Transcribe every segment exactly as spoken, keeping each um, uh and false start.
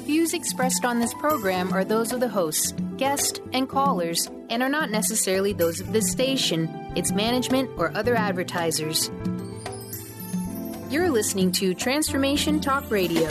views expressed on this program are those of the hosts, guests, and callers, and are not necessarily those of this station, its management, or other advertisers. You're listening to Transformation Talk Radio.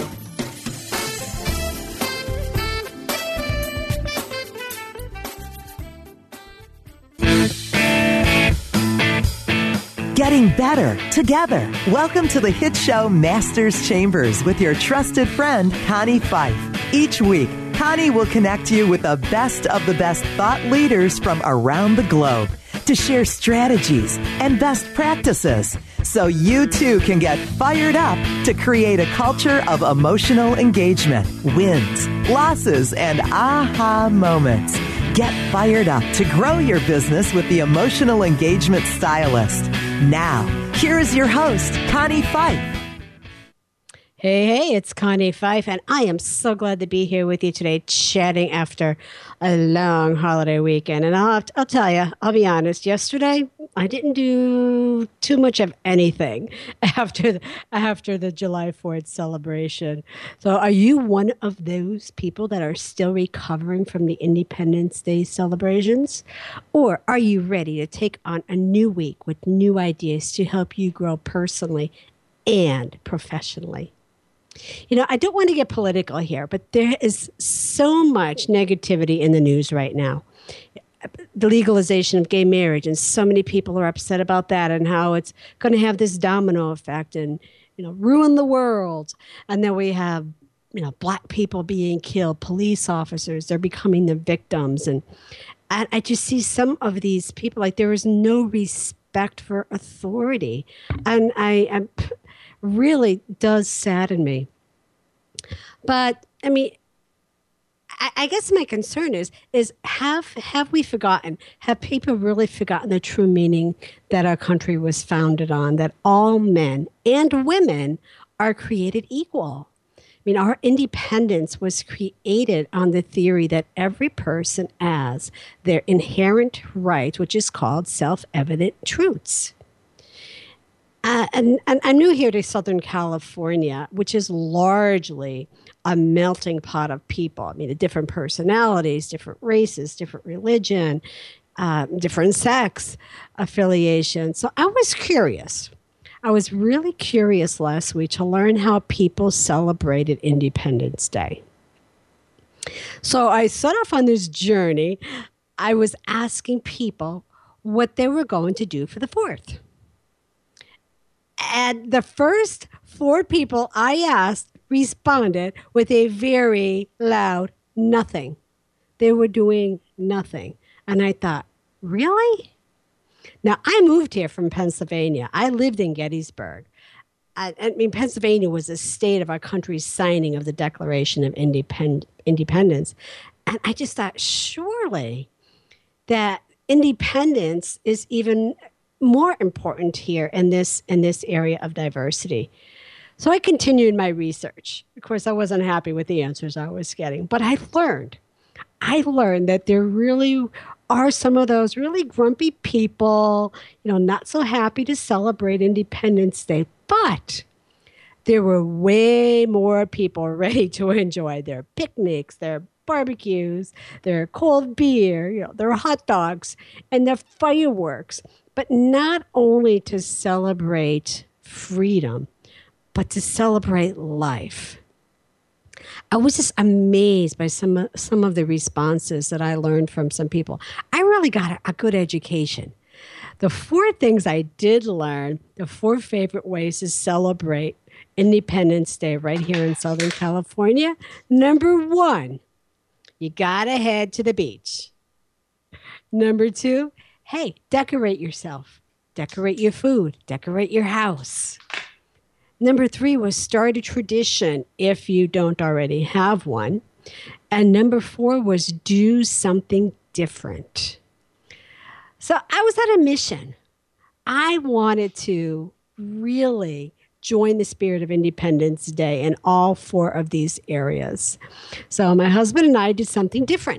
Getting better together. Welcome to the hit show Masters Chambers with your trusted friend, Connie Fife. Each week, Connie will connect you with the best of the best thought leaders from around the globe to share strategies and best practices so you too can get fired up to create a culture of emotional engagement, wins, losses, and aha moments. Get fired up to grow your business with the Emotional Engagement Stylist. Now, here is your host, Connie Fife. Hey, hey, it's Connie Fife, and I am so glad to be here with you today, chatting after a long holiday weekend. And I'll, have to, I'll tell you, I'll be honest, yesterday, I didn't do too much of anything after the, after the July fourth celebration. So are you one of those people that are still recovering from the Independence Day celebrations? Or are you ready to take on a new week with new ideas to help you grow personally and professionally? You know, I don't want to get political here, but there is so much negativity in the news right now. The legalization of gay marriage, and so many people are upset about that and how it's going to have this domino effect and, you know, ruin the world. And then we have, you know, black people being killed, police officers, they're becoming the victims. And, and I just see some of these people, like there is no respect for authority. And I am... really does sadden me. But I mean, I, I guess my concern is, is have have we forgotten, have people really forgotten the true meaning that our country was founded on, that all men and women are created equal? I mean, our independence was created on the theory that every person has their inherent right, which is called self-evident truths. Uh, and, and I'm new here to Southern California, which is largely a melting pot of people. I mean, the different personalities, different races, different religion, uh, different sex affiliation. So I was curious. I was really curious last week to learn how people celebrated Independence Day. So I set off on this journey. I was asking people what they were going to do for the fourth. And the first four people I asked responded with a very loud nothing. They were doing nothing. And I thought, really? Now, I moved here from Pennsylvania. I lived in Gettysburg. I, I mean, Pennsylvania was the state of our country's signing of the Declaration of Independ- Independence. And I just thought, surely that independence is even more important here in this in this area of diversity. So I continued my research. Of course, I wasn't happy with the answers I was getting, but I learned. I learned that there really are some of those really grumpy people, you know, not so happy to celebrate Independence Day, but there were way more people ready to enjoy their picnics, their barbecues, their cold beer, you know, their hot dogs, and their fireworks. But not only to celebrate freedom, but to celebrate life. I was just amazed by some, some of the responses that I learned from some people. I really got a, a good education. The four things I did learn, the four favorite ways to celebrate Independence Day right here in Southern California. Number one, you gotta head to the beach. Number two, hey, decorate yourself. Decorate your food. Decorate your house. Number three was start a tradition if you don't already have one. And number four was do something different. So I was at a mission. I wanted to really join the spirit of Independence Day in all four of these areas. So my husband and I did something different.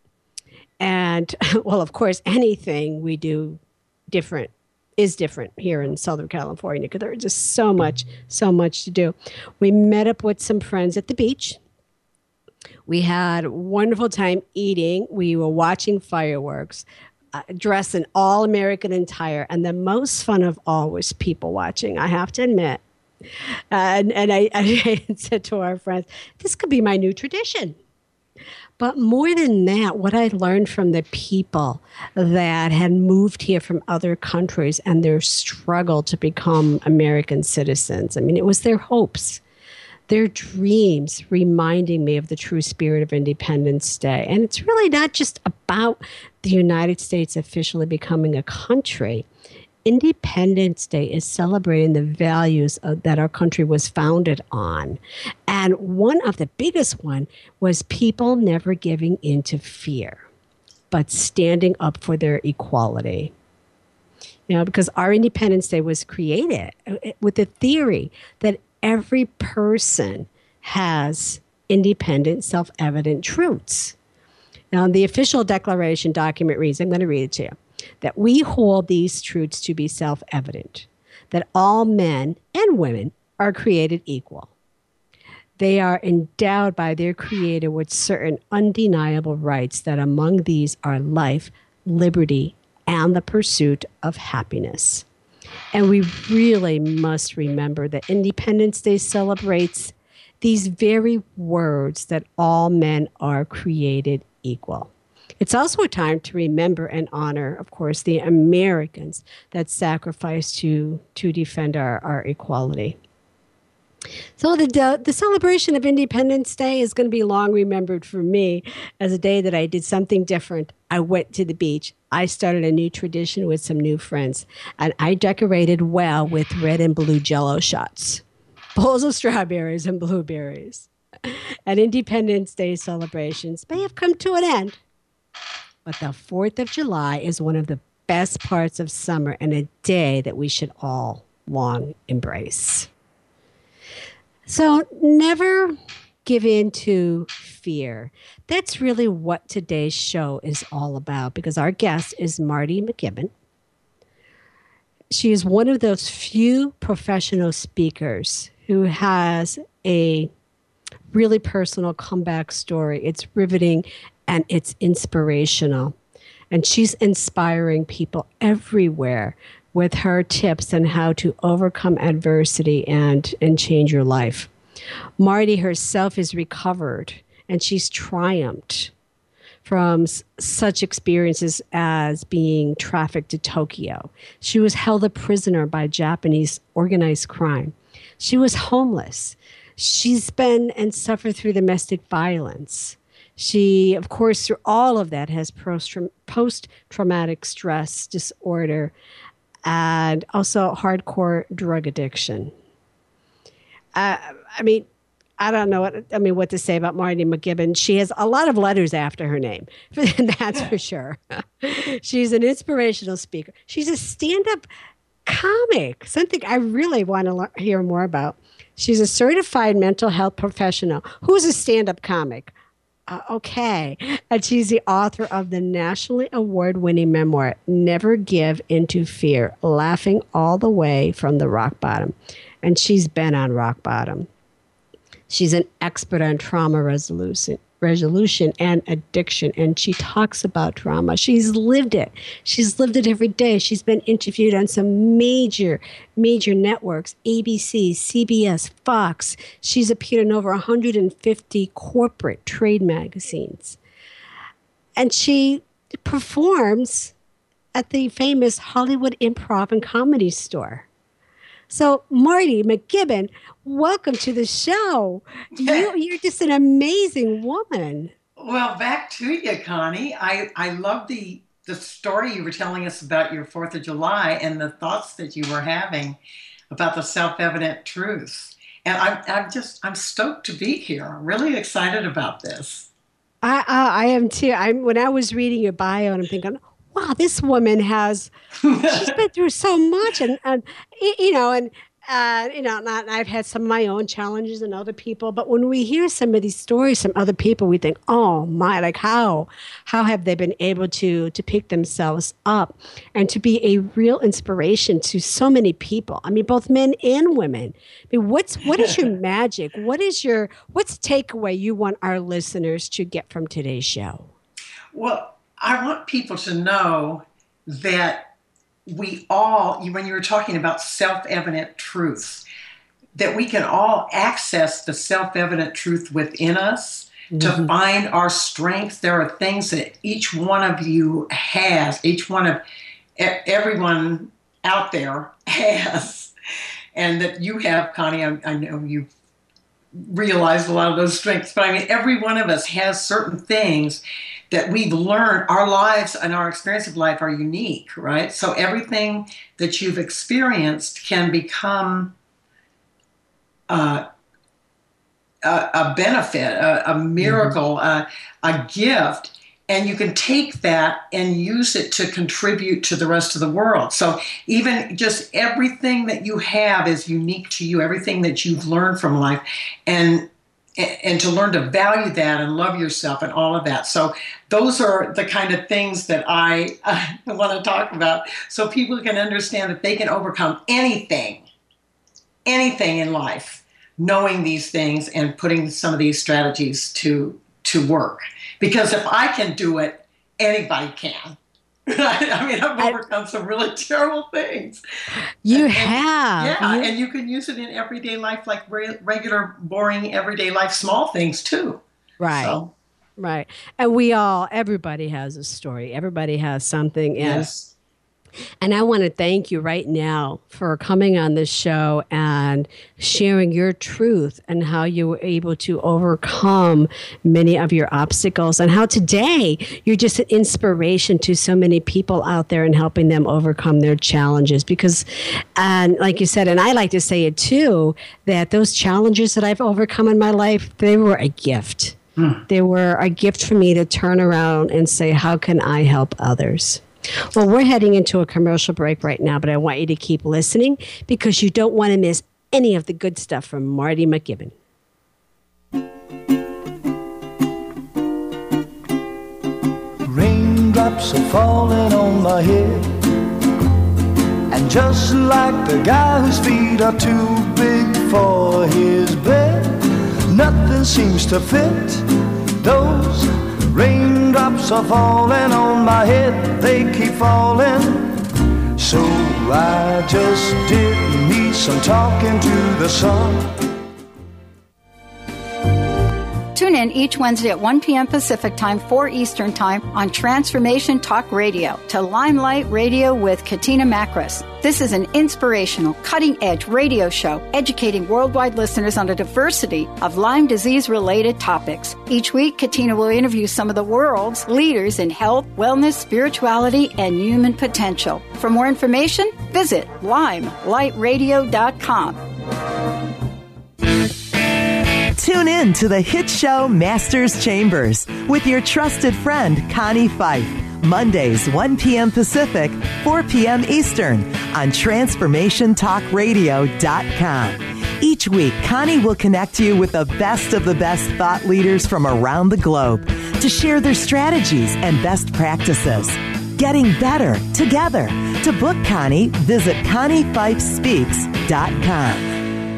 And, well, of course, anything we do different is different here in Southern California because there's just so much, so much to do. We met up with some friends at the beach. We had a wonderful time eating. We were watching fireworks, uh, dressed in all American attire. And the most fun of all was people watching, I have to admit. And, and I, I said to our friends, this could be my new tradition. But more than that, what I learned from the people that had moved here from other countries and their struggle to become American citizens, I mean, it was their hopes, their dreams reminding me of the true spirit of Independence Day. And it's really not just about the United States officially becoming a country. Independence Day is celebrating the values of, that our country was founded on. And one of the biggest one was people never giving in to fear, but standing up for their equality. You know, because our Independence Day was created with the theory that every person has independent, self-evident truths. Now, the official declaration document reads, I'm going to read it to you, that we hold these truths to be self-evident, that all men and women are created equal. They are endowed by their Creator with certain undeniable rights, that among these are life, liberty, and the pursuit of happiness. And we really must remember that Independence Day celebrates these very words, that all men are created equal. It's also a time to remember and honor, of course, the Americans that sacrificed to, to defend our, our equality. So the, the celebration of Independence Day is going to be long remembered for me as a day that I did something different. I went to the beach. I started a new tradition with some new friends, and I decorated well with red and blue Jell-O shots, bowls of strawberries and blueberries. And Independence Day celebrations may have come to an end, but the fourth of July is one of the best parts of summer and a day that we should all long embrace. So never give in to fear. That's really what today's show is all about, because our guest is Marty McKibben. She is one of those few professional speakers who has a really personal comeback story. It's riveting and it's inspirational. And she's inspiring people everywhere with her tips on how to overcome adversity and, and change your life. Marty herself is recovered, and she's triumphed from s- such experiences as being trafficked to Tokyo. She was held a prisoner by Japanese organized crime. She was homeless. She's been and suffered through domestic violence. She, of course, through all of that, has post-traumatic stress disorder and also hardcore drug addiction. Uh, I mean, I don't know what I mean what to say about Marty McKibben. She has a lot of letters after her name, that's for sure. She's an inspirational speaker. She's a stand-up comic, something I really want to le- hear more about. She's a certified mental health professional who's a stand-up comic. Uh, okay. And she's the author of the nationally award-winning memoir, Never Give Into Fear, Laughing All the Way from the Rock Bottom. And she's been on rock bottom. She's an expert on trauma resolution, resolution and addiction, and she talks about trauma. She's lived it. She's lived it every day. She's been interviewed on some major, major networks, A B C, C B S, Fox. She's appeared in over one hundred fifty corporate trade magazines. And she performs at the famous Hollywood Improv and Comedy Store. So, Marty McKibben, welcome to the show. You, you're just an amazing woman. Well, back to you, Connie. I, I love the, the story you were telling us about your fourth of July and the thoughts that you were having about the self-evident truths. And I'm, I'm just, I'm stoked to be here. I'm really excited about this. I, I, I am too. I'm, when I was reading your bio, and I'm thinking, wow, this woman has, she's been through so much. And, and you know, and Uh, you know, not, I've had some of my own challenges and other people, but when we hear some of these stories from other people, we think, oh my, like how, how have they been able to, to pick themselves up and to be a real inspiration to so many people? I mean, both men and women. I mean, what's, what is your magic? What is your, what's the takeaway you want our listeners to get from today's show? Well, I want people to know that we all, when you were talking about self-evident truths, that we can all access the self-evident truth within us mm-hmm. to find our strengths. There are things that each one of you has, each one of everyone out there has, and that you have, Connie. I, I know you realized a lot of those strengths, but I mean, every one of us has certain things that we've learned. Our lives and our experience of life are unique, right? So everything that you've experienced can become uh, a, a benefit, a, a miracle, mm-hmm. a, a gift, and you can take that and use it to contribute to the rest of the world. So even just everything that you have is unique to you, everything that you've learned from life, and and to learn to value that and love yourself and all of that. So those are the kind of things that I uh, want to talk about so people can understand that they can overcome anything, anything in life, knowing these things and putting some of these strategies to, to work. Because if I can do it, anybody can. I mean, I've overcome I, some really terrible things. You and, have. And, yeah, you... and you can use it in everyday life, like re- regular, boring, everyday life, small things too. Right. So. Right. And we all, everybody has a story. Everybody has something. And, yes. And I want to thank you right now for coming on this show and sharing your truth and how you were able to overcome many of your obstacles and how today you're just an inspiration to so many people out there and helping them overcome their challenges. Because, and like you said, and I like to say it too, that those challenges that I've overcome in my life, they were a gift. Hmm. They were a gift for me to turn around and say, how can I help others? Well, we're heading into a commercial break right now, but I want you to keep listening because you don't want to miss any of the good stuff from Marty McKibben. Raindrops are falling on my head, and just like the guy whose feet are too big for his bed, nothing seems to fit. Those raindrops are falling on my head, they keep falling. So I just did me some talking to the sun. Tune in each Wednesday at one p.m. Pacific Time, four Eastern Time on Transformation Talk Radio to Limelight Radio with Katina Makris. This is an inspirational, cutting-edge radio show educating worldwide listeners on a diversity of Lyme disease-related topics. Each week, Katina will interview some of the world's leaders in health, wellness, spirituality, and human potential. For more information, visit limelight radio dot com. Tune in to the hit show Masters Chambers with your trusted friend, Connie Fife. Mondays, one p.m. Pacific, four p.m. Eastern on transformation talk radio dot com. Each week, Connie will connect you with the best of the best thought leaders from around the globe to share their strategies and best practices. Getting better together. To book Connie, visit connie fife speaks dot com.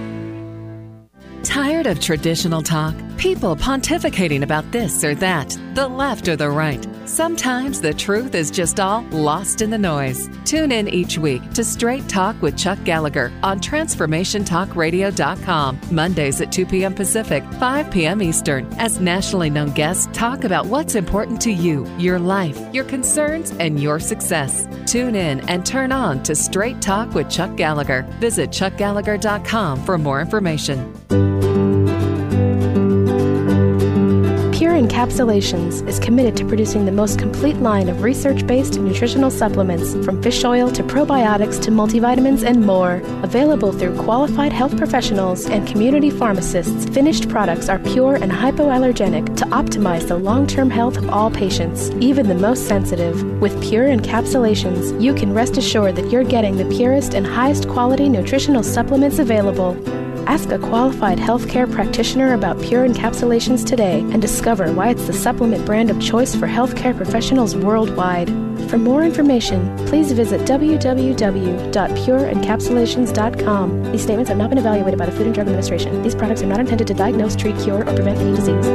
Tired of traditional talk? People pontificating about this or that, the left or the right. Sometimes the truth is just all lost in the noise. Tune in each week to Straight Talk with Chuck Gallagher on transformation talk radio dot com. Mondays at two p.m. Pacific, five p.m. Eastern, as nationally known guests talk about what's important to you, your life, your concerns, and your success. Tune in and turn on to Straight Talk with Chuck Gallagher. Visit chuck gallagher dot com for more information. Pure Encapsulated Encapsulations is committed to producing the most complete line of research-based nutritional supplements, from fish oil to probiotics to multivitamins and more. Available through qualified health professionals and community pharmacists, finished products are pure and hypoallergenic to optimize the long-term health of all patients, even the most sensitive. With Pure Encapsulations, you can rest assured that you're getting the purest and highest quality nutritional supplements available. Ask a qualified healthcare practitioner about Pure Encapsulations today and discover why it's the supplement brand of choice for healthcare professionals worldwide. For more information, please visit w w w dot pure encapsulations dot com. These statements have not been evaluated by the Food and Drug Administration. These products are not intended to diagnose, treat, cure, or prevent any disease.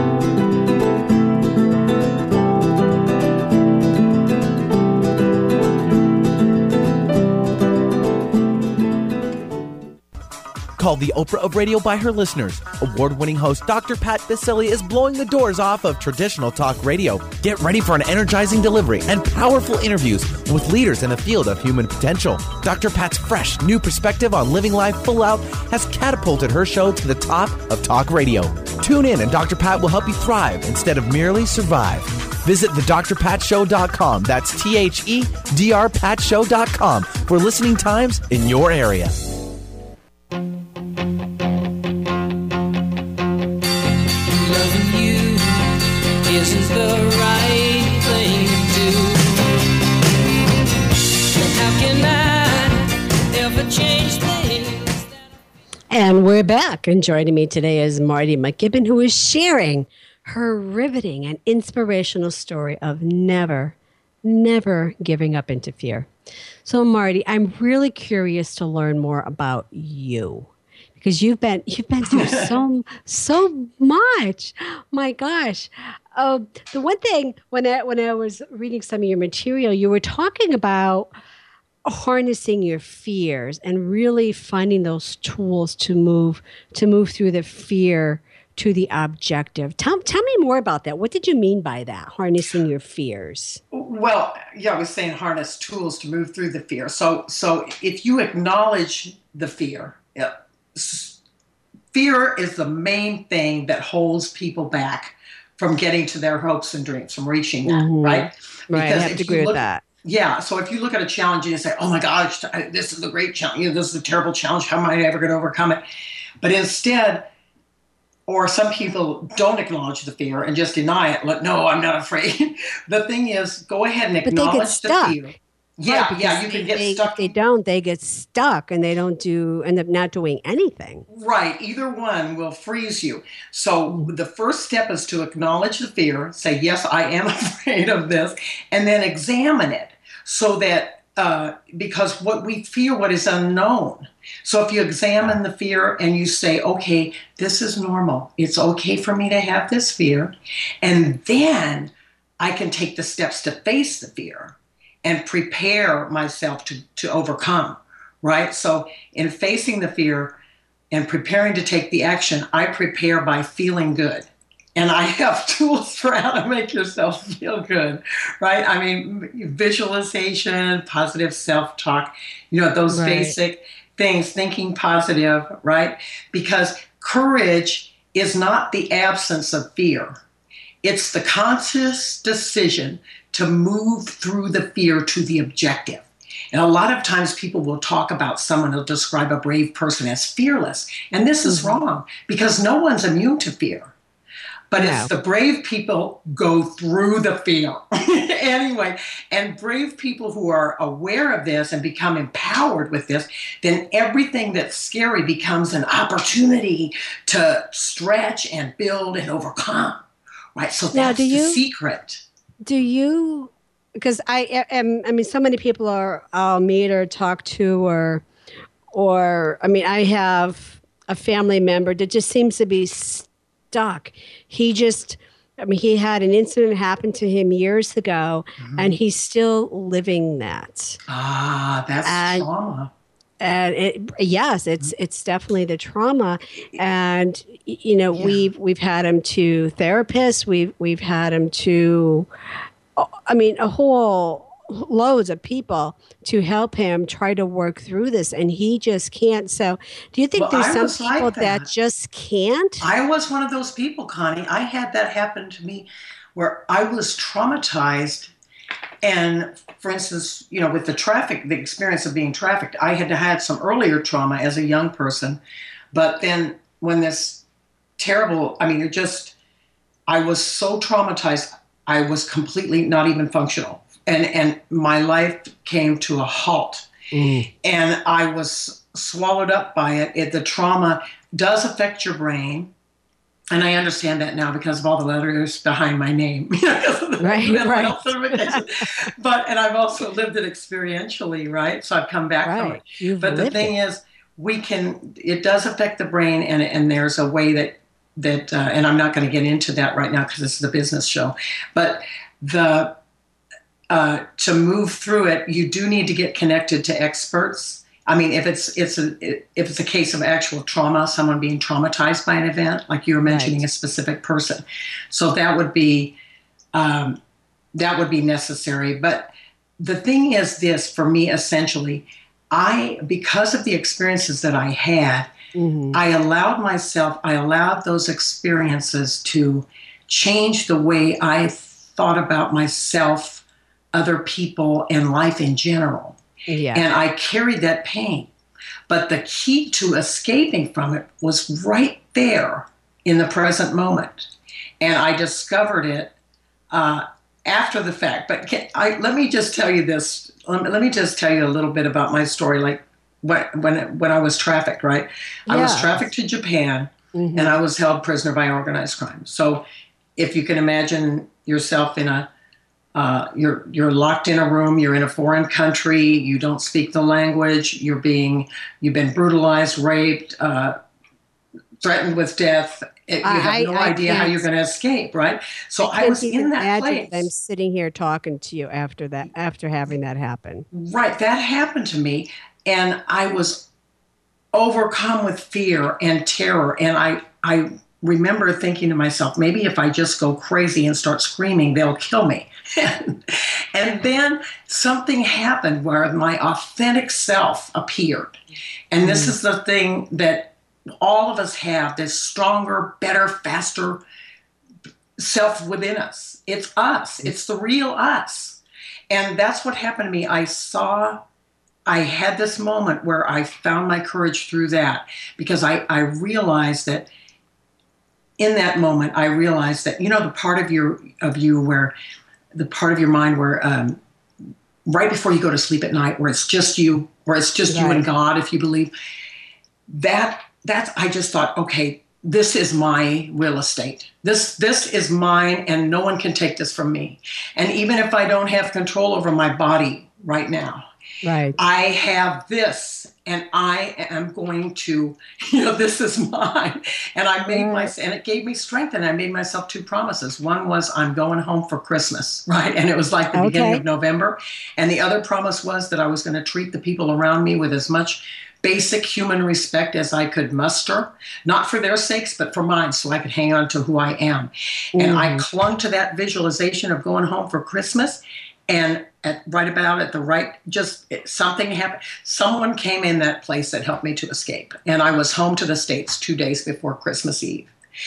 Called the Oprah of radio by her listeners, award-winning host Doctor Pat Baccili is blowing the doors off of traditional talk radio. Get ready for an energizing delivery and powerful interviews with leaders in the field of human potential. Doctor Pat's fresh, new perspective on living life full out has catapulted her show to the top of talk radio. Tune in and Doctor Pat will help you thrive instead of merely survive. Visit the dr pat show dot com. That's T H E D R pat show dot com for listening times in your area. Isn't the right thing to do? How can I ever change things? And we're back. And joining me today is Marty McKibben, who is sharing her riveting and inspirational story of never, never giving up into fear. So, Marty, I'm really curious to learn more about you, because you've been you've been through so so much. My gosh. Uh, the one thing when I when I was reading some of your material, you were talking about harnessing your fears and really finding those tools to move to move through the fear to the objective. Tell, tell me more about that. What did you mean by that, harnessing your fears? Well, yeah, I was saying harness tools to move through the fear. So, so if you acknowledge the fear, yeah, fear is the main thing that holds people back from getting to their hopes and dreams, from reaching that, mm-hmm. right? Right, because I have to agree look, with that. Yeah, so if you look at a challenge and you say, oh my gosh, this is a great challenge, you know, this is a terrible challenge, how am I ever going to overcome it? But instead, or some people don't acknowledge the fear and just deny it, like, no, I'm not afraid. The thing is, go ahead and acknowledge the fear. Yeah, right, yeah, you can get they, stuck. If they don't, they get stuck and they don't do, end up not doing anything. Right. Either one will freeze you. So the first step is to acknowledge the fear, say, yes, I am afraid of this, and then examine it so that, uh, because what we fear, what is unknown. So if you examine the fear and you say, okay, this is normal. It's okay for me to have this fear. And then I can take the steps to face the fear and prepare myself to, to overcome, right? So in facing the fear and preparing to take the action, I prepare by feeling good. And I have tools for how to make yourself feel good, right? I mean, visualization, positive self-talk, you know, those right. basic things, thinking positive, right? Because courage is not the absence of fear. It's the conscious decision to move through the fear to the objective. And a lot of times people will talk about someone who'll describe a brave person as fearless. And this is mm-hmm. wrong, because no one's immune to fear. But no. It's the brave people go through the fear. Anyway, and brave people who are aware of this and become empowered with this, then everything that's scary becomes an opportunity to stretch and build and overcome. Right? So now, that's do you, the secret. Do you, because I am, I mean, so many people are, I'll meet or talk to, or, or, I mean, I have a family member that just seems to be stuck. He just, I mean, he had an incident happen to him years ago, mm-hmm. and he's still living that. Ah, that's and, trauma. And it, yes, it's it's definitely the trauma, and you know yeah. we've we've had him to therapists, we've we've had him to, I mean, a whole loads of people to help him try to work through this, and he just can't. So do you think Well, there's I some was people like that. that. just can't? I was one of those people, Connie. I had that happen to me where I was traumatized. And for instance, you know, with the traffic, the experience of being trafficked, I had had some earlier trauma as a young person. But then when this terrible, I mean, it just, I was so traumatized, I was completely not even functional. And, and my life came to a halt. Mm. And I was swallowed up by it. it. The trauma does affect your brain. And I understand that now because of all the letters behind my name. Right, right. But, and I've also lived it experientially, right? So I've come back right. from it. You've but the thing it. is, we can, it does affect the brain, and, and there's a way that, that uh, and I'm not going to get into that right now because this is a business show, but the, uh, to move through it, you do need to get connected to experts. I mean, if it's it's a if it's a case of actual trauma, someone being traumatized by an event, like you were mentioning, right. a specific person, so that would be um, that would be necessary. But the thing is, this for me essentially, I because of the experiences that I had, mm-hmm. I allowed myself, I allowed those experiences to change the way I thought about myself, other people, and life in general. Yeah. And I carried that pain. But the key to escaping from it was right there in the present moment. And I discovered it uh, after the fact. But can, I, let me just tell you this. Let me, let me just tell you a little bit about my story. Like when, when, when I was trafficked, right? Yeah. I was trafficked to Japan, mm-hmm. and I was held prisoner by organized crime. So if you can imagine yourself in a Uh, you're you're locked in a room. You're in a foreign country. You don't speak the language. You're being you've been brutalized, raped, uh, threatened with death. It, you have I, no I idea how you're going to escape, right? So I, I was in that place. I'm sitting here talking to you after that, after having that happen. Right, that happened to me, and I was overcome with fear and terror, and I I. remember thinking to myself, maybe if I just go crazy and start screaming, they'll kill me. And then something happened where my authentic self appeared. And this mm. is the thing that all of us have, this stronger, better, faster self within us. It's us. It's the real us. And that's what happened to me. I saw, I had this moment where I found my courage through that, because I, I realized that in that moment, I realized that, you know, the part of your of you where, the part of your mind where, um, right before you go to sleep at night, where it's just you, where it's just right. you and God, if you believe, that that's I just thought, okay, this is my real estate. This this is mine, and no one can take this from me. And even if I don't have control over my body right now, right, I have this. And I am going to, you know, this is mine. And I made my, and it gave me strength. And I made myself two promises. One was I'm going home for Christmas, right? And it was like the okay. beginning of November. And the other promise was that I was going to treat the people around me with as much basic human respect as I could muster, not for their sakes, but for mine, so I could hang on to who I am. Mm. And I clung to that visualization of going home for Christmas. And at right about at the right, just it, something happened. Someone came in that place that helped me to escape. And I was home to the States two days before Christmas Eve.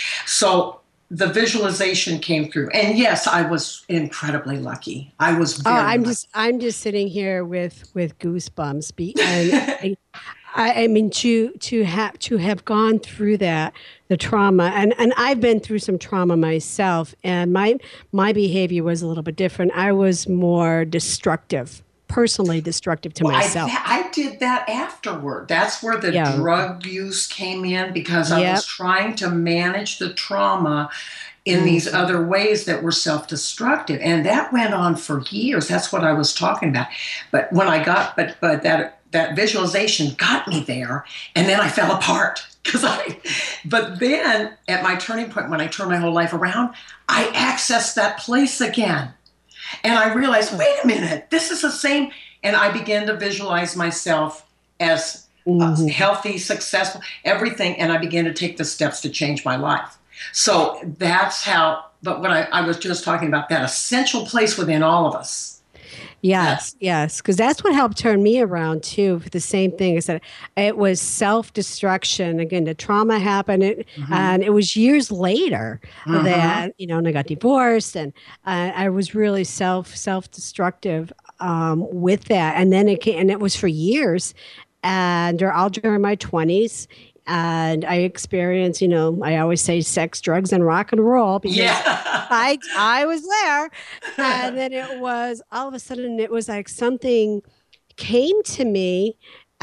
So the visualization came through. And yes, I was incredibly lucky. I was very oh, I'm lucky. just I'm just sitting here with, with goosebumps. Be, and I, I, I mean, to to have to have gone through that, the trauma, and, and I've been through some trauma myself, and my my behavior was a little bit different. I was more destructive, personally destructive to well, myself. I, I did that afterward. That's where the yeah. drug use came in, because I yep. was trying to manage the trauma in mm-hmm. these other ways that were self-destructive. And that went on for years. That's what I was talking about. But when I got, but but that that visualization got me there, and then I fell apart. Because I, but then at my turning point, when I turned my whole life around, I accessed that place again. And I realized, wait a minute, this is the same. And I began to visualize myself as mm-hmm. uh, healthy, successful, everything. And I began to take the steps to change my life. So that's how, but when I, I was just talking about that essential place within all of us Yes, yes, because that's what helped turn me around too. For the same thing is that it was self-destruction. Again, the trauma happened, it, mm-hmm. and it was years later mm-hmm. that you know, and I got divorced, and uh, I was really self self-destructive um, with that. And then it came, and it was for years, and all during my twenties. And I experienced, you know, I always say sex, drugs, and rock and roll because yeah. I I was there. And then it was all of a sudden it was like something came to me,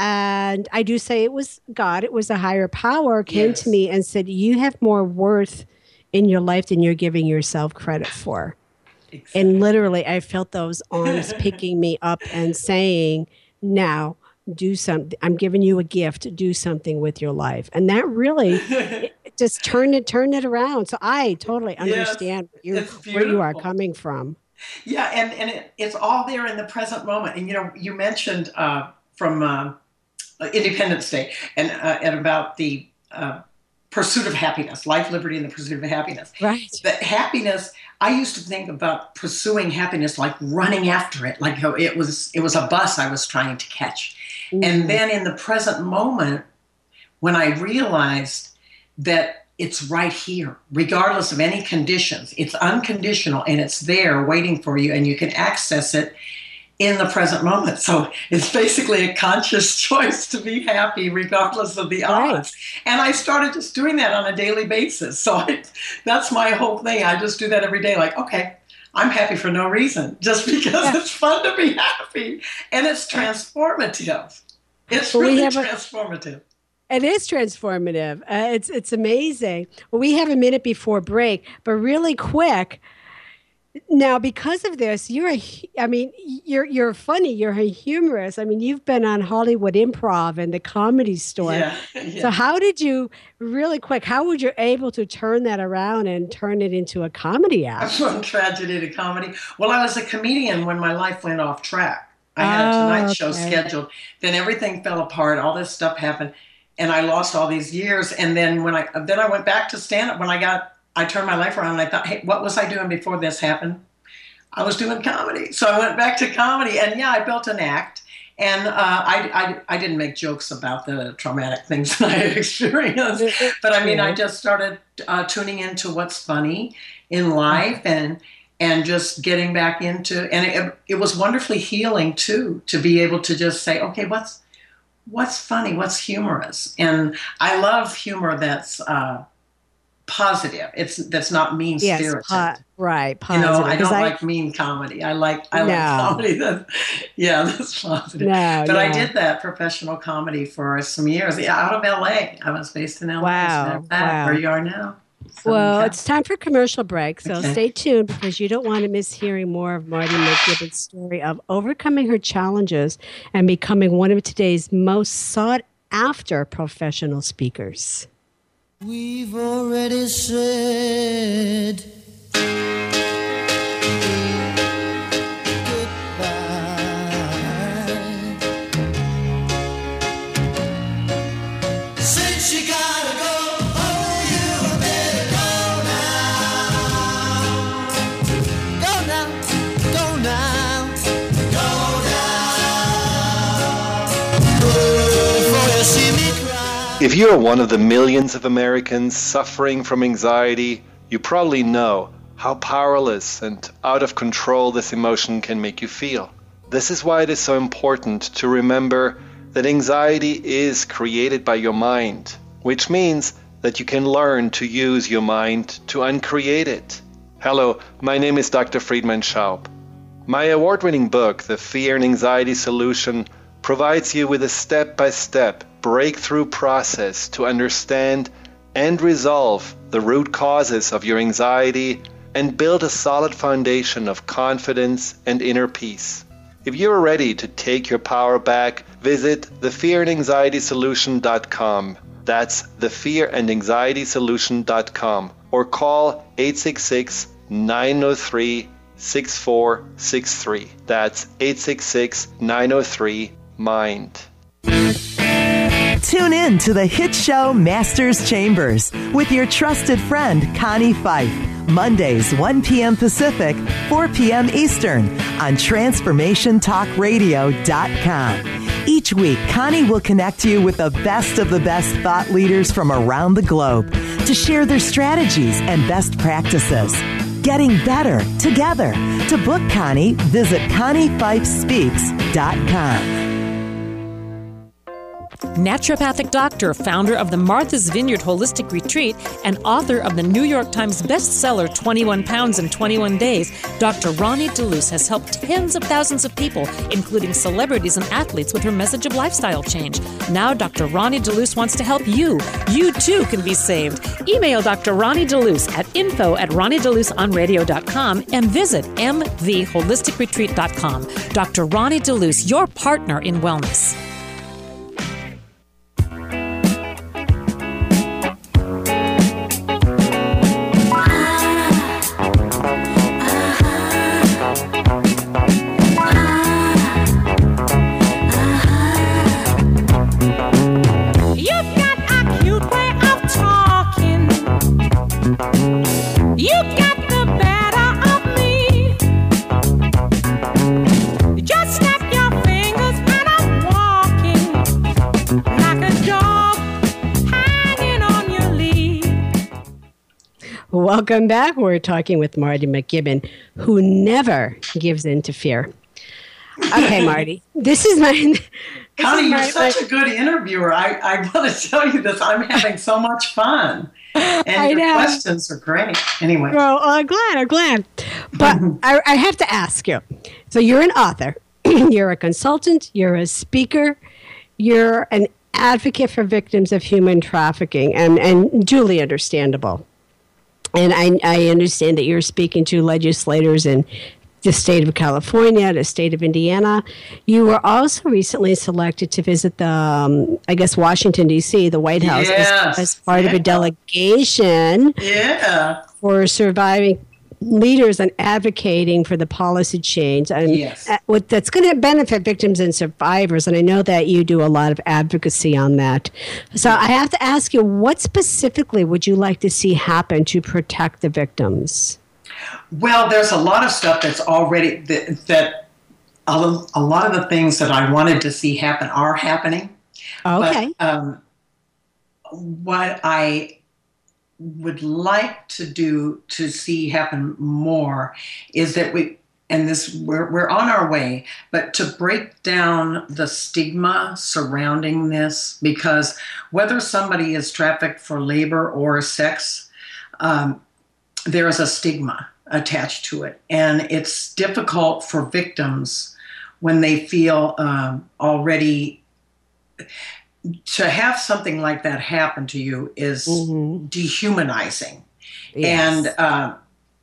and I do say it was God, it was a higher power came yes. to me and said, you have more worth in your life than you're giving yourself credit for. Exactly. And literally I felt those arms picking me up and saying, now do something. I'm giving you a gift. Do something with your life. And that really it just turned it, turned it around. So I totally understand yes, you, where you are coming from. Yeah. And, and it, it's all there in the present moment. And, you know, you mentioned uh, from uh, Independence Day and, uh, and about the uh, pursuit of happiness, life, liberty, and the pursuit of happiness. Right. But happiness, I used to think about pursuing happiness like running after it, like it was, it was a bus I was trying to catch. Mm. And then in the present moment, when I realized that it's right here, regardless of any conditions, it's unconditional and it's there waiting for you and you can access it in the present moment. So it's basically a conscious choice to be happy regardless of the odds. Right. And I started just doing that on a daily basis. So I, that's my whole thing. I just do that every day. Like, okay, I'm happy for no reason, just because yeah. it's fun to be happy. And it's transformative. It's well, really transformative. A, it is transformative. Uh, it's, it's amazing. Well, we have a minute before break, but really quick. Now, because of this, you're a, I mean, you're you're funny, you're humorous. I mean, you've been on Hollywood Improv and the Comedy Store. Yeah, yeah. So how did you, really quick, how were you able to turn that around and turn it into a comedy act? From tragedy to comedy. Well, I was a comedian when my life went off track. I had a Tonight oh, okay. Show scheduled. Then everything fell apart. All this stuff happened. And I lost all these years. And then when I then I went back to stand-up when I got I turned my life around and I thought, hey, what was I doing before this happened? I was doing comedy. So I went back to comedy and yeah, I built an act. And uh, I, I I didn't make jokes about the traumatic things that I had experienced. But I mean, I just started uh, tuning into what's funny in life and and just getting back into, and it, it was wonderfully healing too, to be able to just say, okay, what's what's funny, what's humorous? And I love humor that's uh, positive. It's that's not mean spirited. Yes, po- right. Positive. You know, I don't I, like mean comedy. I like I no. like comedy that, yeah, that's positive. No, but no. I did that professional comedy for some years. Yeah, out of L A. I was based in L A. Wow. Wow. Where you are now. Well, it's time for commercial break, so okay. Stay tuned because you don't want to miss hearing more of Marty McGibbon's story of overcoming her challenges and becoming one of today's most sought-after professional speakers. We've already said if you're one of the millions of Americans suffering from anxiety, you probably know how powerless and out of control this emotion can make you feel. This is why it is so important to remember that anxiety is created by your mind, which means that you can learn to use your mind to uncreate it. Hello, my name is Doctor Friedemann Schaub. My award-winning book, The Fear and Anxiety Solution, provides you with a step-by-step breakthrough process to understand and resolve the root causes of your anxiety and build a solid foundation of confidence and inner peace. If you're ready to take your power back, visit the fear and anxiety solution dot com. That's the fear and anxiety solution dot com or call eight six six, nine zero three, six four six three. That's eight six six, nine zero three, MIND. Tune in to the hit show Masters Chambers with your trusted friend, Connie Fife. Mondays, one p.m. Pacific, four p.m. Eastern on transformation talk radio dot com. Each week, Connie will connect you with the best of the best thought leaders from around the globe to share their strategies and best practices. Getting better together. To book Connie, visit connie fife speaks dot com. Naturopathic doctor, founder of the Martha's Vineyard Holistic Retreat, and author of the New York Times bestseller twenty-one pounds in twenty-one days, Doctor Ronnie DeLuce has helped tens of thousands of people, including celebrities and athletes, with her message of lifestyle change. Now Doctor Ronnie DeLuce wants to help you. You too can be saved. Email Doctor Ronnie DeLuce at info at ronnie deluce on radio dot com and visit m v holistic retreat dot com. Doctor Ronnie DeLuce, your partner in wellness. Welcome back. We're talking with Marty McKibben, who never gives in to fear. Okay, Marty, this is my... This Connie, is you're my, such my, a good interviewer. I, I want to tell you this. I'm having so much fun. And I your know. questions are great. Anyway. Well, I'm glad. I'm glad. But I, I have to ask you. So you're an author. You're a consultant. You're a speaker. You're an advocate for victims of human trafficking, and, and duly understandable. And I, I understand that you're speaking to legislators in the state of California, the state of Indiana. You were also recently selected to visit the, um, I guess, Washington, D C, the White House, Yes. as, as part Yeah. of a delegation Yeah. for surviving leaders and advocating for the policy change and Yes. uh, what that's going to benefit victims and survivors. And I know that you do a lot of advocacy on that. So I have to ask you, what specifically would you like to see happen to protect the victims? Well, there's a lot of stuff that's already, that, that a, a lot of the things that I wanted to see happen are happening. Okay. But, um, what I would like to do to see happen more is that we, and this we're we're on our way, but to break down the stigma surrounding this, because whether somebody is trafficked for labor or sex, um, there is a stigma attached to it, and it's difficult for victims when they feel um, already. To have something like that happen to you is mm-hmm. dehumanizing. Yes. And uh,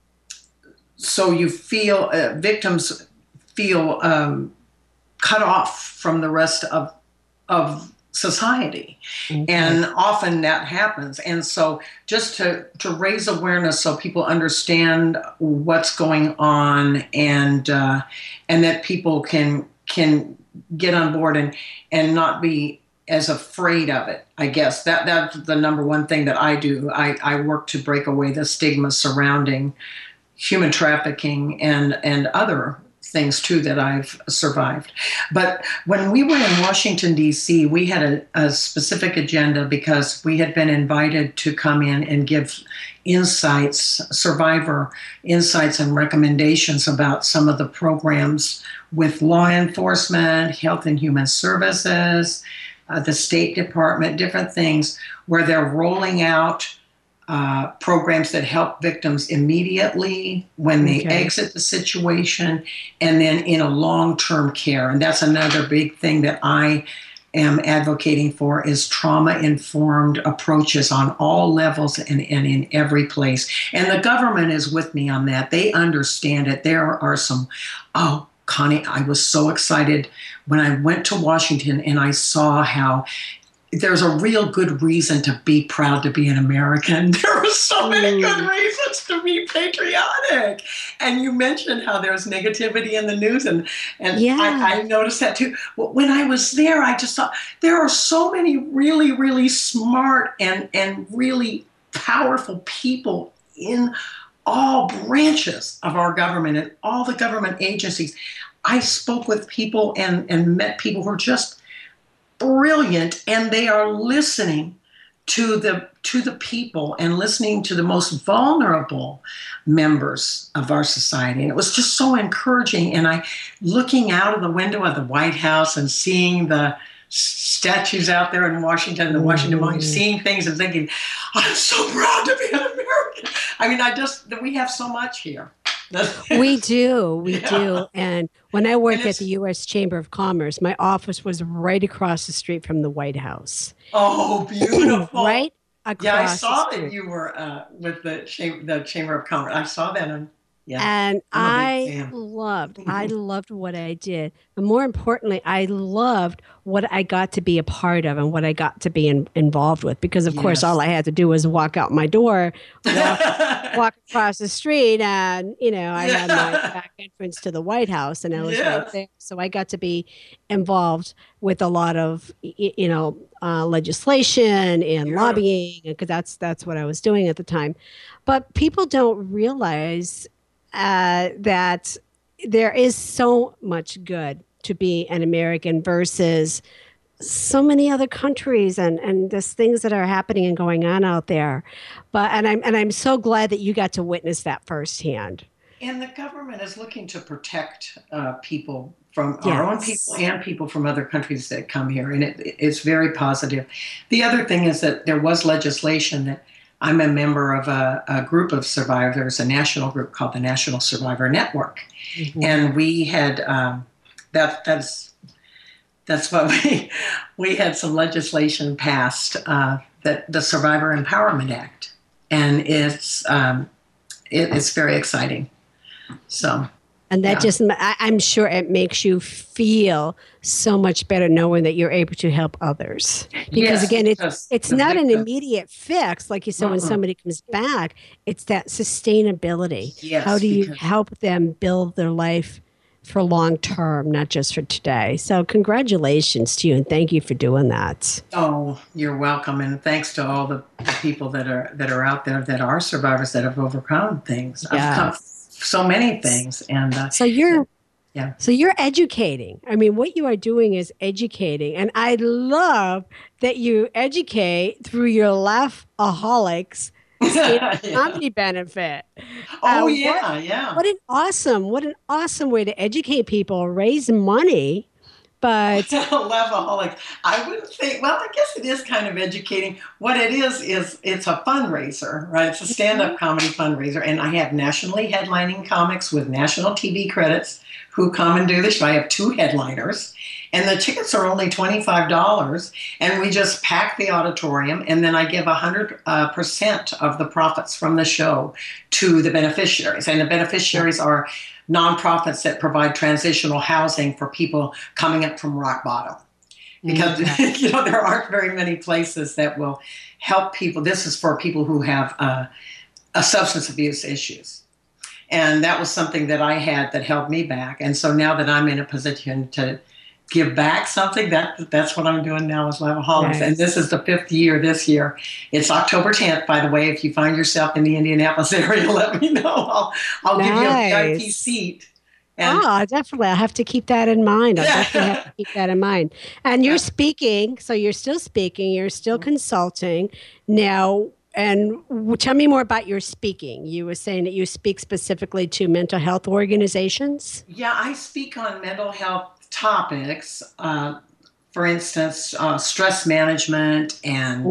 so you feel, uh, victims feel um, cut off from the rest of, of society. Mm-hmm. And often that happens. And so just to, to raise awareness so people understand what's going on, and uh, and that people can can get on board and, and not be as afraid of it, I guess. That that's the number one thing that I do. I, I work to break away the stigma surrounding human trafficking and, and other things, too, that I've survived. But when we were in Washington, D C, we had a, a specific agenda because we had been invited to come in and give insights, survivor insights and recommendations about some of the programs with law enforcement, Health and Human Services, Uh, the State Department, different things where they're rolling out uh, programs that help victims immediately when they okay. exit the situation, and then in a long-term care. And that's another big thing that I am advocating for, is trauma-informed approaches on all levels and, and in every place. And the government is with me on that. They understand it. There are some, oh, Connie, I was so excited when I went to Washington and I saw how there's a real good reason to be proud to be an American. There are so many good reasons to be patriotic. And you mentioned how there's negativity in the news, and, and yeah. I, I noticed that too. When I was there, I just thought there are so many really, really smart and, and really powerful people in all branches of our government and all the government agencies. I spoke with people and, and met people who are just brilliant, and they are listening to the to the people and listening to the most vulnerable members of our society. And it was just so encouraging. And I, looking out of the window of the White House and seeing the statues out there in Washington, the Washington Monument, seeing things and thinking, I'm so proud to be an American. I mean, I just, we have so much here. We do, we Yeah. do. And when I worked And at the U S Chamber of Commerce, my office was right across the street from the White House. Oh, beautiful. Right across Yeah, I the saw street. that you were uh, with the chamber, the Chamber of Commerce. I saw that. On, yeah. And I'm a I big fan. loved, I loved what I did. But more importantly, I loved what I got to be a part of and what I got to be in, involved with. Because, of course, Yes. all I had to do was walk out my door, walk, walk across the street, and, you know, I had my back entrance to the White House, and I was right Yes. there. So I got to be involved with a lot of, y- you know, uh, legislation and Yeah. lobbying, because that's, that's what I was doing at the time. But people don't realize uh, that there is so much good to be an American versus so many other countries and and there's things that are happening and going on out there. But and I'm and I'm so glad that you got to witness that firsthand. And the government is looking to protect uh, people from our own Yes. people and people from other countries that come here. And it, it's very positive. The other thing is that there was legislation that I'm a member of a, a group of survivors, a national group called the National Survivor Network. Mhm. And we had, um, that that's that's what we, we had some legislation passed, uh, that the Survivor Empowerment Act. And it's, um, it, it's very exciting. So, And that yeah. just, I, I'm sure it makes you feel so much better knowing that you're able to help others. Because Yes, again, it's because it's the not an victim- immediate fix, like you said, when Mm-mm. somebody comes back. It's that sustainability. Yes, How do you because- help them build their life for long term, not just for today? So congratulations to you, and thank you for doing that. Oh, you're welcome, and thanks to all the, the people that are that are out there that are survivors that have overcome things. I've come so many things, and uh, So you're yeah. So you're educating. I mean, what you are doing is educating. And I love that you educate through your Laughaholics stand-up Yeah. comedy benefit. Oh, Uh, yeah, what, yeah. What an awesome, what an awesome way to educate people, raise money, but Laughaholics. I wouldn't think. Well, I guess it is kind of educating. What it is is it's a fundraiser, right? It's a stand-up comedy fundraiser, and I have nationally headlining comics with national T V credits who come and do the show. I have two headliners, and the tickets are only twenty-five dollars, and we just pack the auditorium, and then I give one hundred percent of the profits from the show to the beneficiaries, and the beneficiaries are nonprofits that provide transitional housing for people coming up from rock bottom. Because you know there aren't very many places that will help people. This is for people who have uh, a substance abuse issues. And that was something that I had that held me back. And so now that I'm in a position to give back something, that that's what I'm doing now with Laughaholics. Nice. And this is the fifth year this year. It's October tenth, by the way. If you find yourself in the Indianapolis area, let me know. I'll, I'll give you a V I P Nice. seat. And oh, definitely. I'll have to keep that in mind. I'll definitely have to keep that in mind. And you're speaking, so you're still speaking, you're still consulting now. And w- tell me more about your speaking. You were saying that you speak specifically to mental health organizations. Yeah, I speak on mental health topics. Uh, for instance, uh, stress management and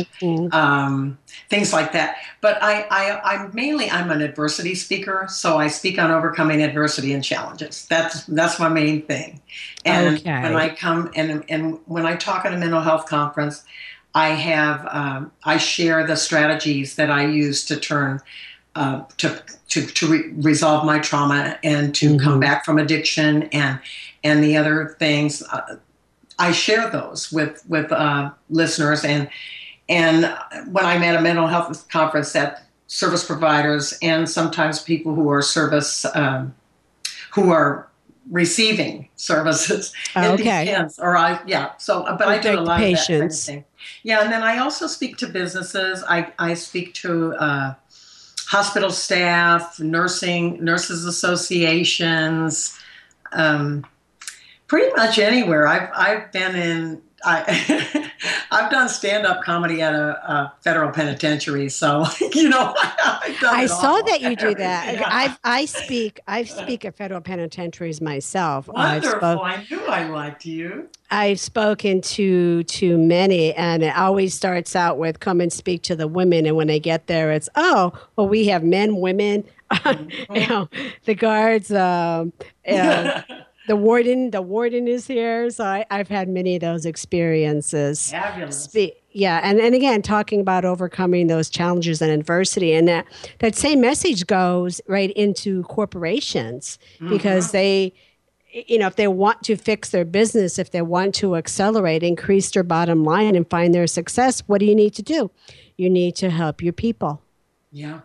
um, things like that. But I, I, I'm mainly I'm an adversity speaker, so I speak on overcoming adversity and challenges. That's that's my main thing. And Okay. when I come and and when I talk at a mental health conference, I have um, I share the strategies that I use to turn uh, to to to re- resolve my trauma and to come back from addiction and and the other things. Uh, I share those with with uh, listeners, and and when I'm at a mental health conference, that service providers and sometimes people who are service um, who are receiving services. It Okay. depends. Or I yeah. So, but I do a Like the lot of that kind of patients. thing. Yeah, and then I also speak to businesses. I I speak to uh, hospital staff, nursing, nurses associations, um, pretty much anywhere. I've I've been in. I, I've done stand-up comedy at a, a federal penitentiary, so you know I've done I it saw all. that you do that. Yeah. I I speak I speak at federal penitentiaries myself. Wonderful! I've spoke, I knew I liked you. I've spoken to to many, and it always starts out with "come and speak to the women," and when they get there, it's oh well, we have men, women, Mm-hmm. you know, the guards. Um, uh, The warden, the warden is here. So I, I've had many of those experiences. Fabulous. Spe- yeah. And, and again, talking about overcoming those challenges and adversity. And that, that same message goes right into corporations because Mm-hmm. they, you know, if they want to fix their business, if they want to accelerate, increase their bottom line and find their success, what do you need to do? You need to help your people. Yeah.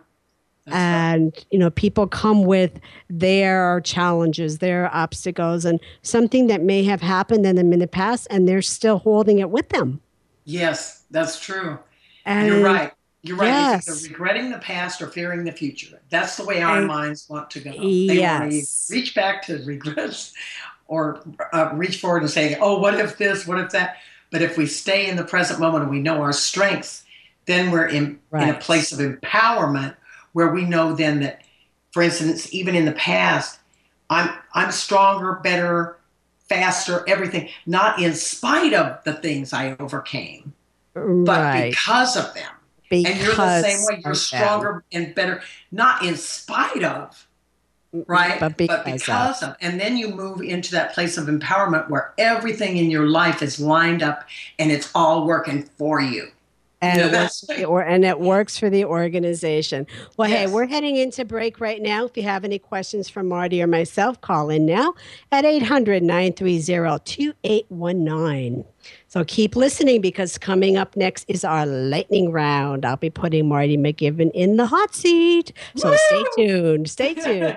And, you know, people come with their challenges, their obstacles, and something that may have happened in them in the past, and they're still holding it with them. Yes, that's true. And You're right. You're right. Yes. It's either regretting the past or fearing the future. That's the way our And- minds want to go. They want to Yes. reach back to regrets or uh, reach forward and say, oh, what if this, what if that? But if we stay in the present moment and we know our strengths, then we're in, in a Right. place of empowerment where we know then that, for instance, even in the past, I'm I'm stronger, better, faster, everything, not in spite of the things I overcame, but Right. because of them. And you're the same way. You're of stronger and better, not in spite of, right? But because of. of. And then you move into that place of empowerment where everything in your life is lined up and it's all working for you. And, Yeah, it works that's for the, or, and it works for the organization. Well, Yes. hey, we're heading into break right now. If you have any questions for Marty or myself, call in now at eight hundred, nine three zero, two eight one nine. So keep listening because coming up next is our lightning round. I'll be putting Marty McGibbon in the hot seat. So Woo! stay tuned. Stay tuned.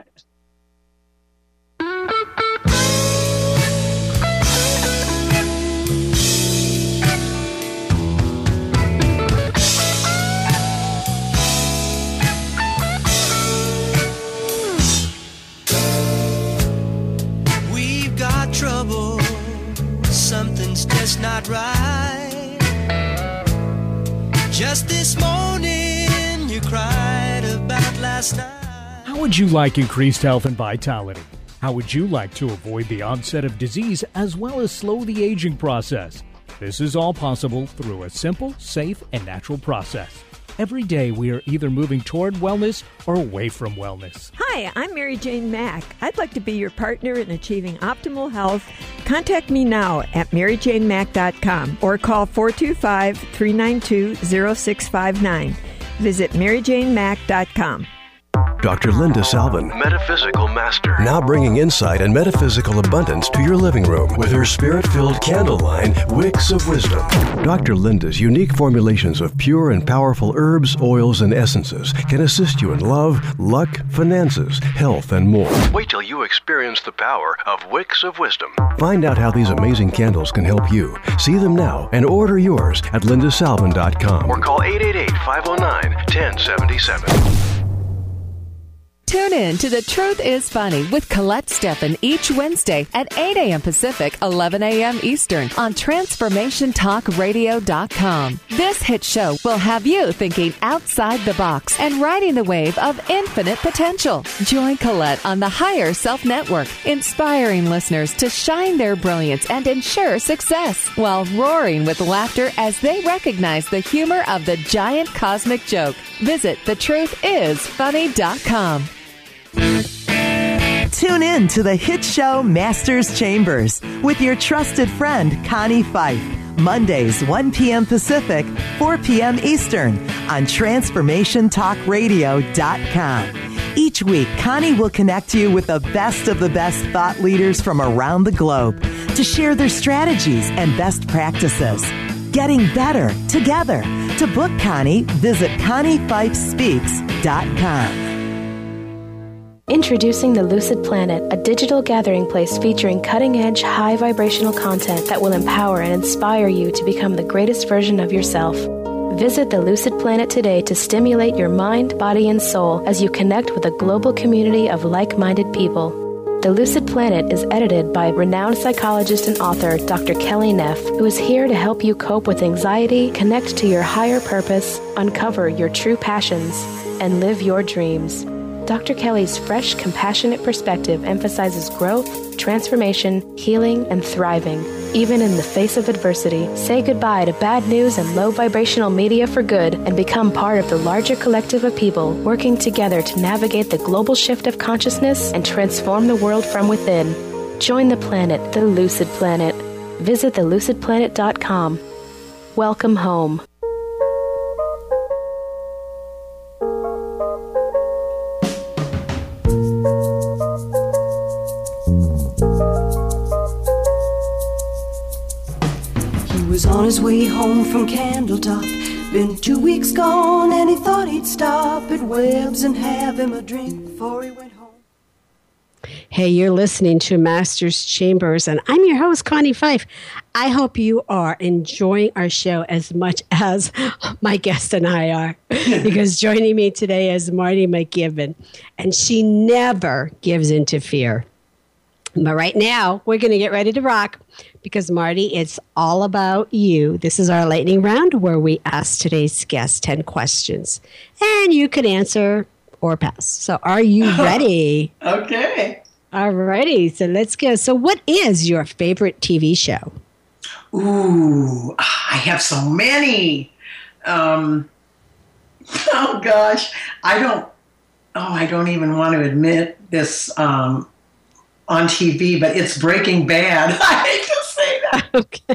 We've got trouble, something's just not right. Just this morning you cried about last night. How would you like increased health and vitality? How would you like to avoid the onset of disease as well as slow the aging process? This is all possible through a simple, safe, and natural process. Every day we are either moving toward wellness or away from wellness. Hi, I'm Mary Jane Mack. I'd like to be your partner in achieving optimal health. Contact me now at mary jane mack dot com or call four two five, three nine two, zero six five nine. Visit mary jane mack dot com. Doctor Linda Salvin, Metaphysical Master, now bringing insight and metaphysical abundance to your living room with her spirit-filled candle line, Wicks of Wisdom. Doctor Linda's unique formulations of pure and powerful herbs, oils, and essences can assist you in love, luck, finances, health, and more. Wait till you experience the power of Wicks of Wisdom. Find out how these amazing candles can help you. See them now and order yours at linda salvin dot com or call eight eight eight, five oh nine, one oh seven seven. Tune in to The Truth is Funny with Colette Steffen each Wednesday at eight a.m. Pacific, eleven a.m. Eastern on transformation talk radio dot com. This hit show will have you thinking outside the box and riding the wave of infinite potential. Join Colette on the Higher Self Network, inspiring listeners to shine their brilliance and ensure success while roaring with laughter as they recognize the humor of the giant cosmic joke. Visit the truth is funny dot com. Tune in to the hit show Masters Chambers with your trusted friend Connie Fife. Mondays, one p.m. Pacific, four p.m. Eastern on transformation talk radio dot com. Each week, Connie will connect you with the best of the best thought leaders from around the globe to share their strategies and best practices. Getting better together. To book Connie, visit connie fife speaks dot com. Introducing the Lucid Planet, a digital gathering place featuring cutting-edge, high-vibrational content that will empower and inspire you to become the greatest version of yourself. Visit the Lucid Planet today to stimulate your mind, body, and soul as you connect with a global community of like-minded people. The Lucid Planet is edited by renowned psychologist and author Doctor Kelly Neff, who is here to help you cope with anxiety, connect to your higher purpose, uncover your true passions, and live your dreams. Doctor Kelly's fresh, compassionate perspective emphasizes growth, transformation, healing, and thriving, even in the face of adversity. Say goodbye to bad news and low vibrational media for good and become part of the larger collective of people working together to navigate the global shift of consciousness and transform the world from within. Join the planet, the Lucid Planet. Visit the lucid planet dot com. Welcome home. Was on his way home from Candletop. Been two weeks gone and he thought he'd stop at Webb's and have him a drink before he went home. Hey, you're listening to Masters Chambers, and I'm your host, Connie Fife. I hope you are enjoying our show as much as my guest and I are, because joining me today is Marty McGibbon, and she never gives in to fear. But right now, we're going to get ready to rock because, Marty, it's all about you. This is our lightning round where we ask today's guest ten questions, and you can answer or pass. So are you ready? Okay. All righty. So let's go. So what is your favorite T V show? Ooh, I have so many. Um, oh, gosh. I don't, oh, I don't even want to admit this um, on T V, but it's Breaking Bad. I hate to say that.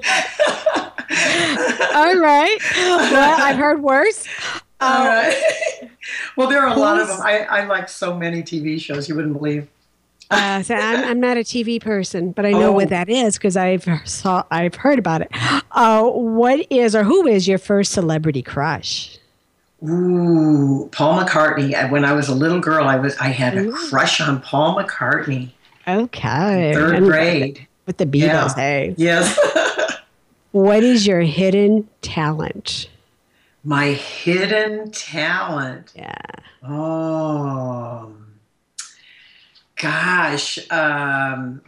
Okay. All right. Well, I've heard worse. All right. Well, there are a lot of them. I, I like so many T V shows you wouldn't believe. Uh, so I'm, I'm not a T V person, but I know oh. what that is because I've saw I've heard about it. Uh, what is or who is your first celebrity crush? Ooh, Paul McCartney. When I was a little girl, I was I had a Ooh. crush on Paul McCartney. Okay. Third and grade. With the Beatles, yeah. Hey. Yes. What is your hidden talent? My hidden talent? Yeah. Oh, gosh. Um,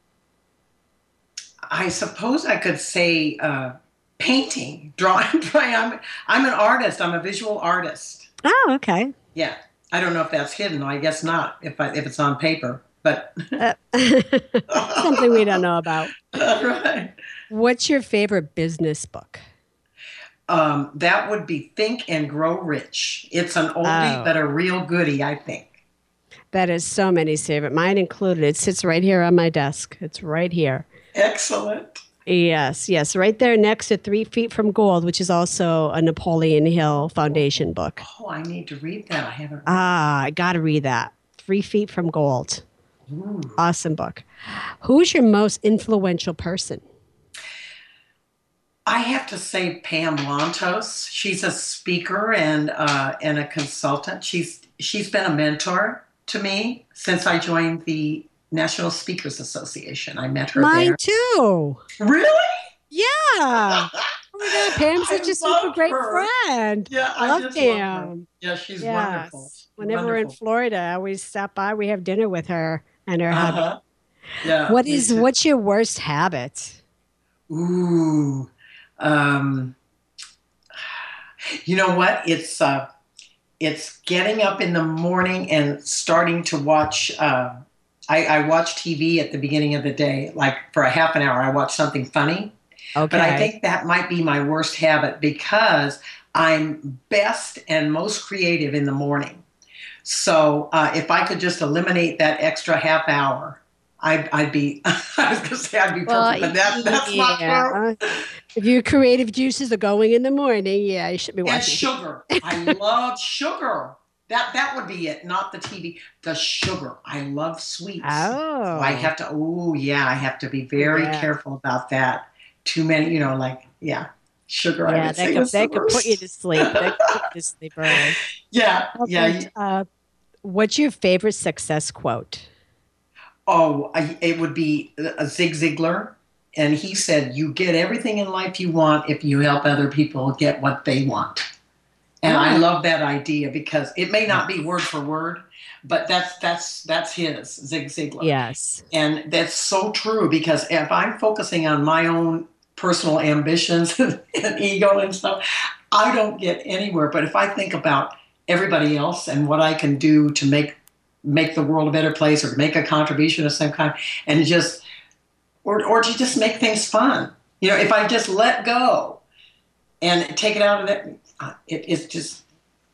I suppose I could say uh, painting, drawing. I'm, I'm an artist. I'm a visual artist. Oh, okay. Yeah. I don't know if that's hidden. I guess not if, I, if it's on paper. But uh, something we don't know about. Right. What's your favorite business book? Um, that would be Think and Grow Rich. It's an oldie, oh. but a real goodie, I think. That is so many favorite. Mine included. It sits right here on my desk. It's right here. Excellent. Yes, yes. Right there next to Three Feet from Gold, which is also a Napoleon Hill Foundation book. Oh, I need to read that. I haven't read Ah, I got to read that. Three Feet from Gold. Ooh. Awesome book. Who's your most influential person? I have to say Pam Lantos. She's a speaker and uh, and a consultant. She's she's been a mentor to me since I joined the National Speakers Association. I met her Mine there. too. Really? Yeah. Oh my God, Pam's such a super great her. friend. Yeah, I, I love just Pam. love her. Yeah, she's yes. wonderful. Whenever wonderful. we're in Florida, I always stop by. We have dinner with her and her uh-huh. hubby. Yeah. What is too. What's your worst habit? Ooh. Um, you know what? It's uh, it's getting up in the morning and starting to watch. Uh, I, I watch T V at the beginning of the day, like for a half an hour. I watch something funny. Okay. But I think that might be my worst habit because I'm best and most creative in the morning. So uh, if I could just eliminate that extra half hour, I'd, I'd be, I was going to say I'd be perfect, well, but that, that's yeah. not true. If your creative juices are going in the morning, yeah, you should be watching. And sugar. I love sugar. That that would be it, not the T V. The sugar. I love sweets. Oh. So I have to, oh, yeah, I have to be very yeah. careful about that. Too many, you know, like, yeah, sugar. Yeah, I would that, say could, was that the could put you to sleep. That could put you to sleep early. Yeah, okay. yeah. Uh, what's your favorite success quote? Oh, I, it would be a Zig Ziglar. and he said, you get everything in life you want if you help other people get what they want. And I love that idea because it may not be word for word, but that's that's that's his, Zig Ziglar. Yes. And that's so true because if I'm focusing on my own personal ambitions and ego and stuff, I don't get anywhere. But if I think about everybody else and what I can do to make make the world a better place or to make a contribution of some kind, and just or or to just make things fun. You know, if I just let go and take it out of that, it, it's just,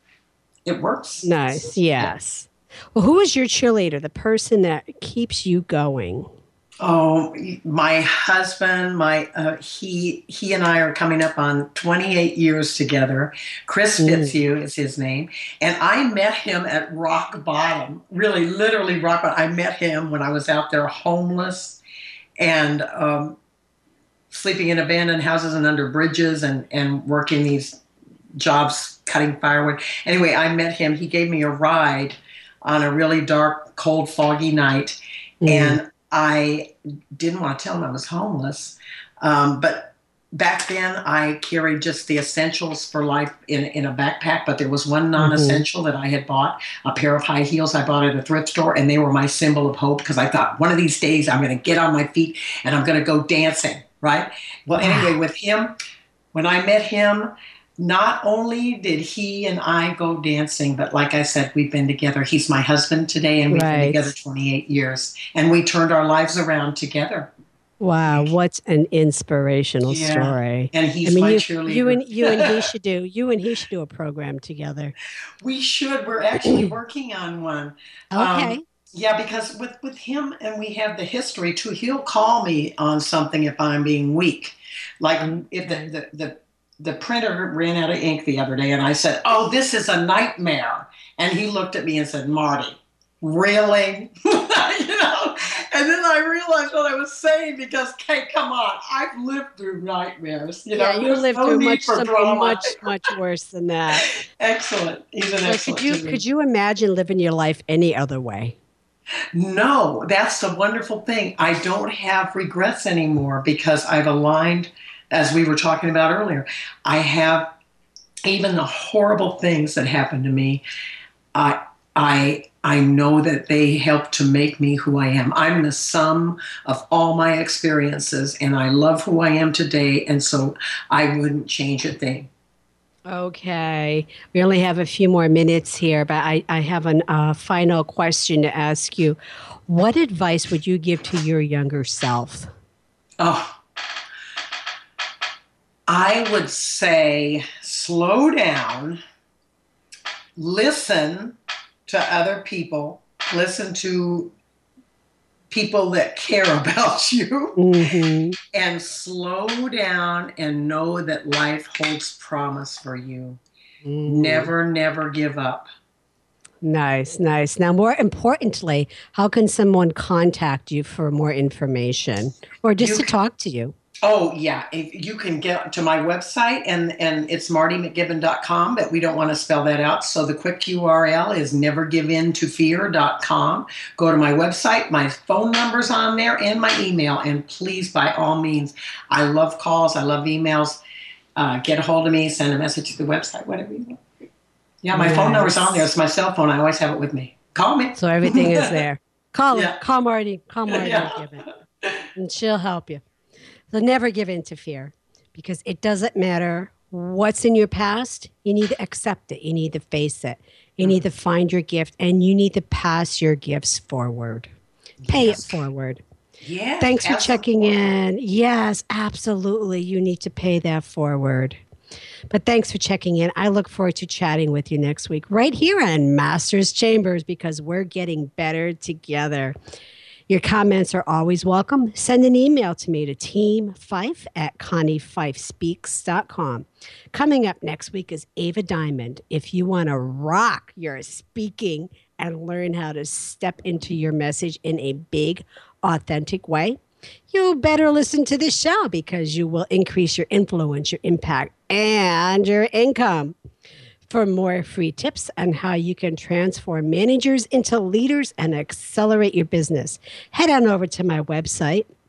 it works. Nice, yes. Well, who is your cheerleader, the person that keeps you going? Oh, my husband, my uh, he he and I are coming up on twenty-eight years together. Chris Fitzhugh mm. is his name. And I met him at rock bottom, really, literally rock bottom. I met him when I was out there homeless and um, sleeping in abandoned houses and under bridges and, and working these jobs cutting firewood. Anyway, I met him. He gave me a ride on a really dark, cold, foggy night. Mm. And I didn't want to tell him I was homeless, um, but back then I carried just the essentials for life in, in a backpack, but there was one non-essential mm-hmm. that I had bought, a pair of high heels I bought at a thrift store, and they were my symbol of hope because I thought one of these days I'm going to get on my feet and I'm going to go dancing, right? Well, anyway, with him, when I met him, not only did he and I go dancing, but like I said, we've been together. He's my husband today, and we've right. been together twenty-eight years. And we turned our lives around together. Wow, what an inspirational yeah. story! And he's I mean, my you, cheerleader. You and you and he should do you and he should do a program together. We should. We're actually working on one. Okay. Um, yeah, because with with him, and we have the history too. He'll call me on something if I'm being weak, like if the the, the The printer ran out of ink the other day, and I said, oh, this is a nightmare. And he looked at me and said, Marty, really? you know? And then I realized what I was saying because, hey, come on, I've lived through nightmares. You yeah, know, you lived no through much something drama. much, much worse than that. Excellent. He's an so excellent could you student. Could you imagine living your life any other way? No, that's the wonderful thing. I don't have regrets anymore because I've aligned. As we were talking about earlier, I have even the horrible things that happened to me. I I I know that they helped to make me who I am. I'm the sum of all my experiences, and I love who I am today. And so I wouldn't change a thing. Okay, we only have a few more minutes here, but I I have a uh, final question to ask you. What advice would you give to your younger self? Oh. I would say slow down, listen to other people, listen to people that care about you, mm-hmm. and slow down and know that life holds promise for you. Mm-hmm. Never, never give up. Nice, nice. Now, more importantly, how can someone contact you for more information or just you to can- talk to you? Oh, yeah. If you can get to my website, and, and it's marty mcgibbon dot com, but we don't want to spell that out. So the quick U R L is never give in to fear dot com. Go to my website. My phone number's on there and my email. And please, by all means, I love calls. I love emails. Uh, get a hold of me. Send a message to the website, whatever you want. Yeah, my yes. phone number's on there. It's my cell phone. I always have it with me. Call me. So everything is there. Call yeah. her. Call Marty. Call Marty yeah. McGibbon. And she'll help you. So never give in to fear, because it doesn't matter what's in your past. You need to accept it. You need to face it. You need to find your gift, and you need to pass your gifts forward. Pay yes. it forward. Yeah. Thanks for checking in. Yes, absolutely. You need to pay that forward. But thanks for checking in. I look forward to chatting with you next week right here on Masters Chambers, because we're getting better together. Your comments are always welcome. Send an email to me to team fife at connie fife speaks dot com. Coming up next week is Ava Diamond. If you want to rock your speaking and learn how to step into your message in a big, authentic way, you better listen to this show, because you will increase your influence, your impact, and your income. For more free tips on how you can transform managers into leaders and accelerate your business, head on over to my website,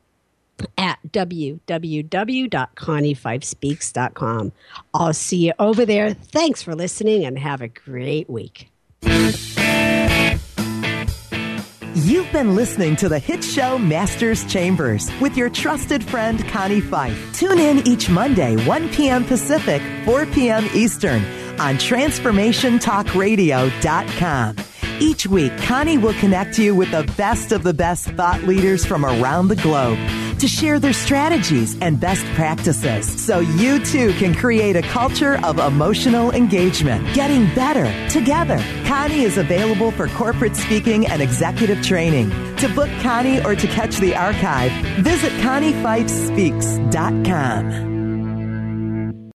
at w w w dot connie five speaks dot com. I'll see you over there. Thanks for listening and have a great week. You've been listening to the hit show Masters Chambers with your trusted friend Connie Fife. Tune in each Monday, one p.m. Pacific, four p.m. Eastern on transformation talk radio dot com. Each week, Connie will connect you with the best of the best thought leaders from around the globe to share their strategies and best practices so you too can create a culture of emotional engagement. Getting better together. Connie is available for corporate speaking and executive training. To book Connie or to catch the archive, visit connie fife speaks dot com.